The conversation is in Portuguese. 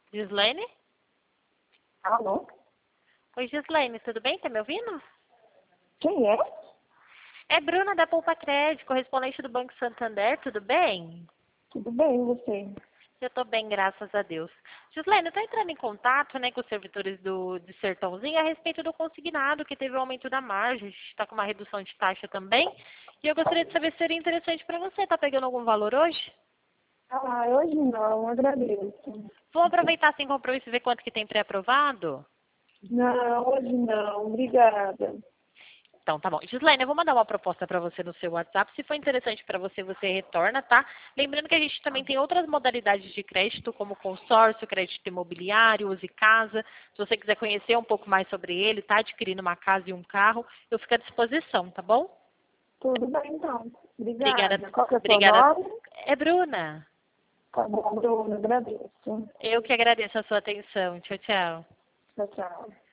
Gislaine? Alô? Oi, Gislaine, tudo bem? Tá me ouvindo? Quem é? É Bruna da Poupa Crédito, correspondente do Banco Santander, tudo bem? Tudo bem, e você? Eu tô bem, graças a Deus. Gislaine, eu tô entrando em contato, né, com os servidores de Sertãozinho a respeito do consignado, que teve o aumento da margem, a gente tá com uma redução de taxa também. E eu gostaria de saber se seria interessante para você. Tá pegando algum valor hoje? Hoje não, agradeço. Vou aproveitar sem compromisso e ver quanto que tem pré-aprovado? Não, hoje não, obrigada. Então, tá bom. Gislaine, eu vou mandar uma proposta para você no seu WhatsApp. Se for interessante para você, você retorna, tá? Lembrando que a gente também tem outras modalidades de crédito, como consórcio, crédito imobiliário, use casa. Se você quiser conhecer um pouco mais sobre ele, tá adquirindo uma casa e um carro, eu fico à disposição, tá bom? Tudo bem, então. Obrigada. Obrigada. Qual que é o seu Obrigada. nome? É Bruna. Tá bom, Bruno, agradeço. Eu que agradeço a sua atenção. Tchau, tchau. Tchau, tchau.